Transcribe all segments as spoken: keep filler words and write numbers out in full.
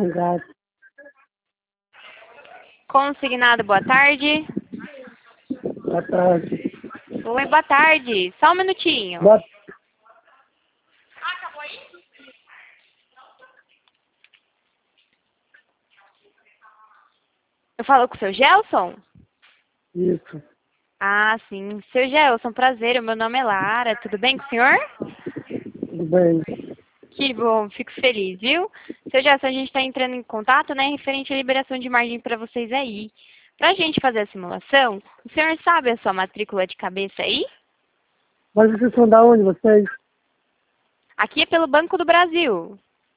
Obrigado. Consignado, boa tarde. Boa tarde. Oi, boa tarde. Só um minutinho. Boa... Eu falo com o seu Gelson? Isso. Ah, sim. Seu Gelson, prazer. O meu nome é Lara. Tudo bem com o senhor? Tudo bem. Que bom, fico feliz, viu? Seu Gelson, a gente está entrando em contato, né, referente à liberação de margem para vocês aí. Para a gente fazer a simulação, o senhor sabe a sua matrícula de cabeça aí? Mas vocês são da onde, vocês? Aqui é pelo Banco do Brasil.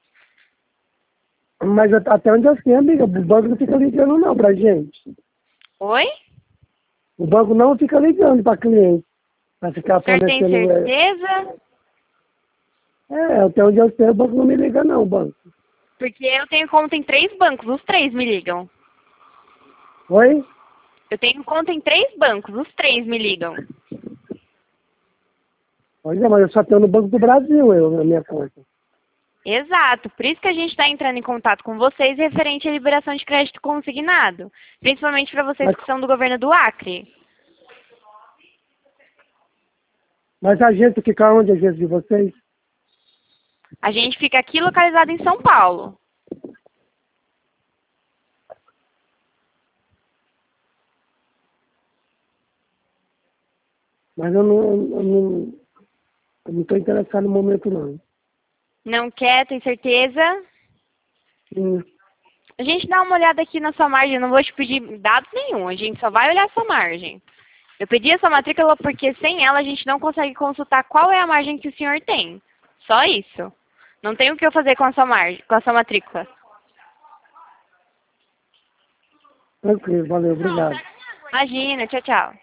Mas at- até onde eu sei, amiga, o banco não fica ligando não pra gente. Oi? O banco não fica ligando pra cliente. Pra ficar O senhor tem fornecendo... É, certeza? é, até onde eu sei, o banco não me liga não, o banco. Porque eu tenho conta em três bancos, os três me ligam. Oi? Eu tenho conta em três bancos, os três me ligam. Olha, mas eu só tenho no Banco do Brasil, eu, na minha conta. Exato, por isso que a gente está entrando em contato com vocês referente à liberação de crédito consignado. Principalmente para vocês Mas, que são do governo do Acre. mas a agência fica onde, a agência de vocês? A gente fica aqui localizado em São Paulo. Mas eu não... Eu não, eu não tô interessado no momento, não. Não quer, tem certeza? Sim. A gente dá uma olhada aqui na sua margem, eu não vou te pedir dados nenhum, a gente só vai olhar a sua margem. Eu pedi a sua matrícula porque sem ela a gente não consegue consultar qual é a margem que o senhor tem. Só isso. Não tem o que eu fazer com a sua margem, com a sua matrícula. Tranquilo, valeu, obrigado. Imagina, tchau, tchau.